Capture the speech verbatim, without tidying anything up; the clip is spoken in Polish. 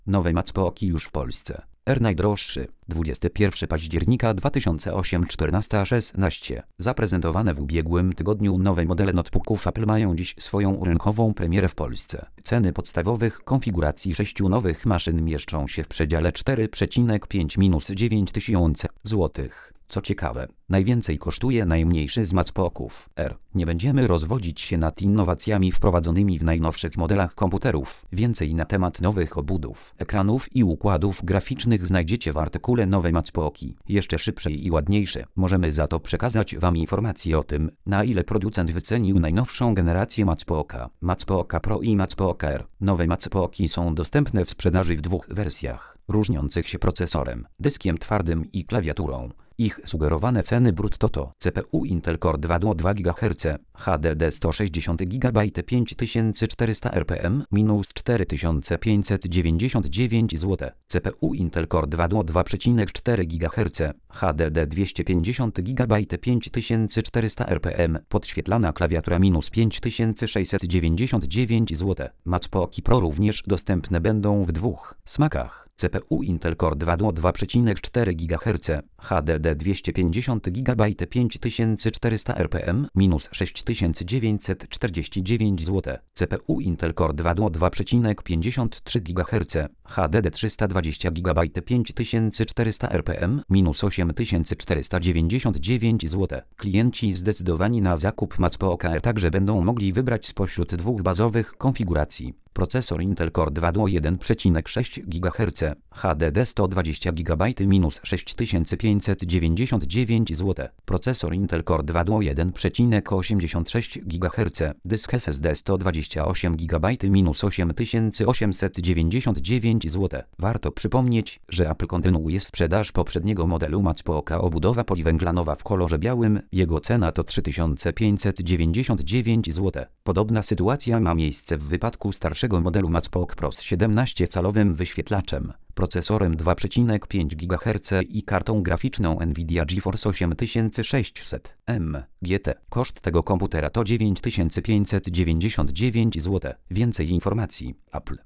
Nowe MacBooki już w Polsce. R najdroższy. dwudziestego pierwszego października dwa tysiące ósmego czternaście szesnaście. Zaprezentowane w ubiegłym tygodniu nowe modele notebooków Apple mają dziś swoją rynkową premierę w Polsce. Ceny podstawowych konfiguracji sześciu nowych maszyn mieszczą się w przedziale cztery przecinek pięć do dziewięciu tysięcy złotych. Co ciekawe, najwięcej kosztuje najmniejszy z MacBooków R. Nie będziemy rozwodzić się nad innowacjami wprowadzonymi w najnowszych modelach komputerów. Więcej na temat nowych obudów, ekranów i układów graficznych znajdziecie w artykule Nowe MacBooki. Jeszcze szybsze i ładniejsze. Możemy za to przekazać Wam informacje o tym, na ile producent wycenił najnowszą generację MacBooka. MacBooka Pro i MacBook R. Nowe MacBooki są dostępne w sprzedaży w dwóch wersjach, różniących się procesorem, dyskiem twardym i klawiaturą. Ich sugerowane ceny brutto to C P U Intel Core dwa do dwa gigaherca, H D D sto sześćdziesiąt gigabajtów pięć tysięcy czterysta R P M minus cztery tysiące pięćset dziewięćdziesiąt dziewięć złotych, C P U Intel Core dwa do dwa przecinek cztery gigaherca, H D D dwieście pięćdziesiąt gigabajtów pięć tysięcy czterysta R P M, podświetlana klawiatura minus pięć tysięcy sześćset dziewięćdziesiąt dziewięć złotych. MacBooki Pro również dostępne będą w dwóch smakach. C P U Intel Core dwa do dwa przecinek cztery gigaherca, H D D dwieście pięćdziesiąt gigabajtów pięć tysięcy czterysta R P M minus sześć tysięcy dziewięćset czterdzieści dziewięć złotych, C P U Intel Core dwa do dwa przecinek pięćdziesiąt trzy gigaherca, H D D trzysta dwadzieścia gigabajtów pięć tysięcy czterysta R P M minus osiem tysięcy czterysta dziewięćdziesiąt dziewięć złotych. Klienci zdecydowani na zakup MacBooka R także będą mogli wybrać spośród dwóch bazowych konfiguracji. Procesor Intel Core dwa do jeden przecinek sześć gigaherca, H D D sto dwadzieścia gigabajtów minus sześć tysięcy pięćset dziewięćdziesiąt dziewięć złotych. Procesor Intel Core dwa do jeden przecinek osiemdziesiąt sześć gigaherca, dysk S S D sto dwadzieścia osiem gigabajtów minus osiem tysięcy osiemset dziewięćdziesiąt dziewięć złotych. Warto przypomnieć, że Apple kontynuuje sprzedaż poprzedniego modelu MacBooka obudowa poliwęglanowa w kolorze białym. Jego cena to trzy tysiące pięćset dziewięćdziesiąt dziewięć złotych. Podobna sytuacja ma miejsce w wypadku starszego modelu MacBook Pro z siedemnastocalowym wyświetlaczem, procesorem dwa przecinek pięć gigaherca i kartą graficzną Nvidia GeForce osiem tysięcy sześćset M G T. Koszt tego komputera to dziewięć tysięcy pięćset dziewięćdziesiąt dziewięć złotych. Więcej informacji. Apple.